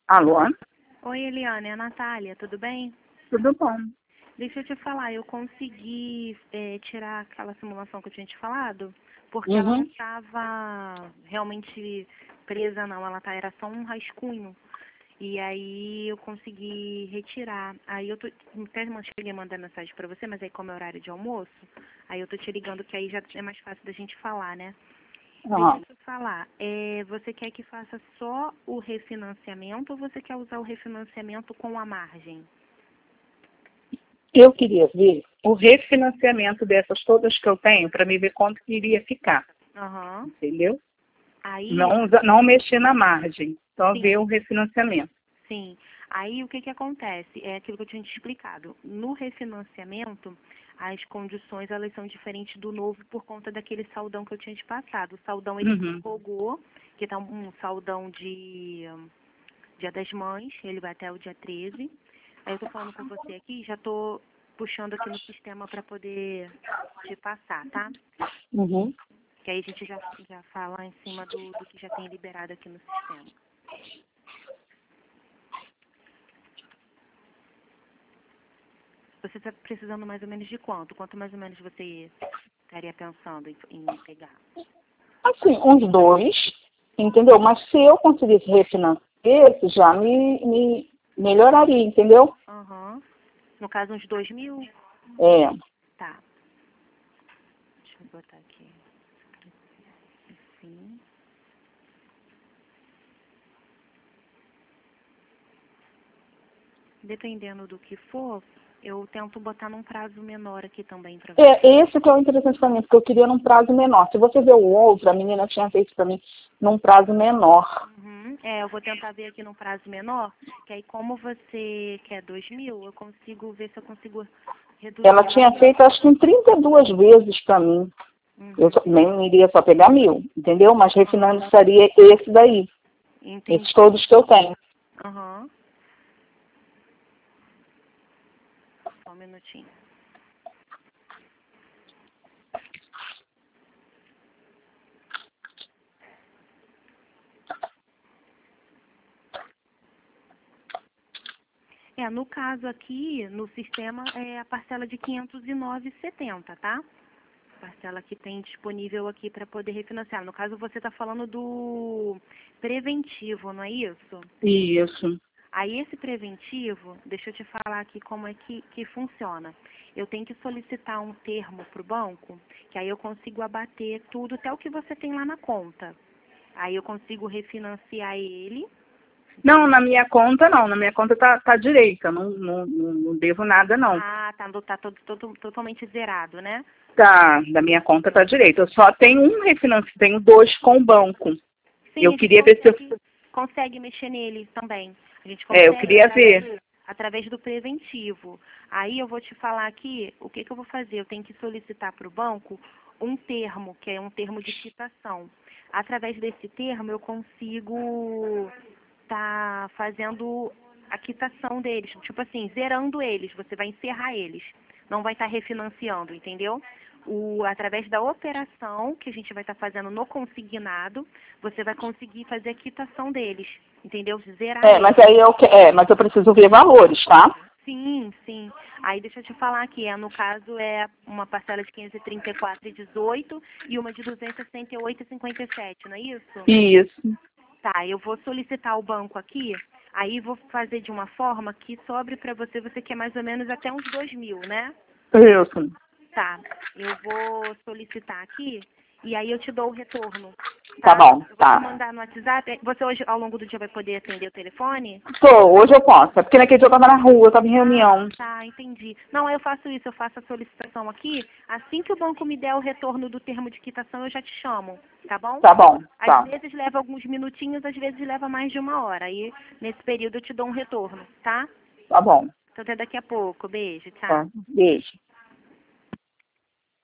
Alô? Oi, Eliane, é a Natália, tudo bem? Tudo bom? Deixa eu te falar, eu consegui tirar aquela simulação que eu tinha te falado, porque ela não Uhum. estava realmente presa, não, era só um rascunho. E aí eu consegui retirar. Aí eu até cheguei a mandar mensagem pra você, mas aí como é horário de almoço, aí eu tô te ligando que aí já é mais fácil da gente falar, né? Deixa Ah, eu te falar, você quer que faça só o refinanciamento ou você quer usar o refinanciamento com a margem? eu queria ver o refinanciamento dessas todas que eu tenho para me ver quanto que iria ficar, Aham. entendeu? Aí, Não mexer na margem, só ver sim, o refinanciamento. sim. Aí o que que acontece? É aquilo que eu tinha te explicado. No refinanciamento, as condições elas são diferentes do novo por conta daquele saldão que eu tinha te passado. O saldão ele Uhum. prorrogou, que tá um saldão de Dia das Mães, ele vai até o dia 13. Aí eu tô falando com você aqui, já tô puxando aqui no sistema para poder te passar, tá? Uhum. Que aí a gente já fala em cima do que já tem liberado aqui no sistema. Você está precisando mais ou menos de quanto? Quanto mais ou menos você estaria pensando em pegar? Assim, uns dois, entendeu? Mas se eu conseguisse refinanciar esse, já me melhoraria, entendeu? Aham. No caso, uns 2.000? É, Tá. Deixa eu botar aqui. Sim. Dependendo do que for, eu tento botar num prazo menor aqui também para você. esse que é o interessante para mim, porque eu queria num prazo menor. Se você ver o outro, a menina tinha feito para mim num prazo menor. Uhum. Eu vou tentar ver aqui num prazo menor, que aí como você quer 2.000, eu consigo ver se eu consigo Ela reduzir. tinha feito, acho que em 32 vezes para mim. Eu Uhum. nem iria só pegar 1.000, entendeu? Mas Aham. refinanciaria esse daí, esses Entendi. todos que eu tenho. Aham. Só um minutinho. No caso aqui, no sistema, é a parcela de 509,70, tá? Parcela que tem disponível aqui para poder refinanciar. No caso, você está falando do preventivo, não é isso? Isso. Aí, esse preventivo, deixa eu te falar aqui como é que funciona. Eu tenho que solicitar um termo para o banco, que aí eu consigo abater tudo, até o que você tem lá na conta. Aí eu consigo refinanciar ele. Não, na minha conta não. Na minha conta tá direita. Não devo nada, não. Ah, tá totalmente zerado, né? Tá, da minha conta tá direita. Eu só tenho um refinanciamento, tenho dois com o banco. Sim, Eu a gente queria ver se eu, consegue mexer nele também. A gente eu consegue queria ver. através do preventivo. Aí eu vou te falar aqui o que eu vou fazer. Eu tenho que solicitar para o banco um termo, que é um termo de quitação. Através desse termo eu consigo estar fazendo a quitação deles. Tipo assim, zerando eles. Você vai encerrar eles. Não vai estar refinanciando, entendeu? Através da operação que a gente vai estar fazendo no consignado, você vai conseguir fazer a quitação deles, entendeu? Zerar Mas eles. aí mas eu preciso ver valores, tá? Sim, sim. Aí deixa eu te falar aqui, no caso é uma parcela de 534,18 e uma de 268,57, não é isso? Isso. Tá, eu vou solicitar ao banco aqui, aí vou fazer de uma forma que sobre para você, você quer mais ou menos até uns 2.000, né? Isso. Tá, eu vou solicitar aqui e aí eu te dou o retorno, Tá tá? bom, Eu vou te tá. mandar no WhatsApp. Você hoje, ao longo do dia, vai poder atender o telefone? Hoje eu posso. É porque naquele dia eu tava na rua, eu tava em Ah, reunião. tá, entendi. Não, eu faço isso, eu faço a solicitação aqui. Assim que o banco me der o retorno do termo de quitação, eu já te chamo, tá bom? Tá bom, Às tá. vezes leva alguns minutinhos, às vezes leva mais de 1 hora. Aí, nesse período, eu te dou um retorno, tá? Tá bom. Então, até daqui a pouco. Beijo, tchau. Tá. Beijo.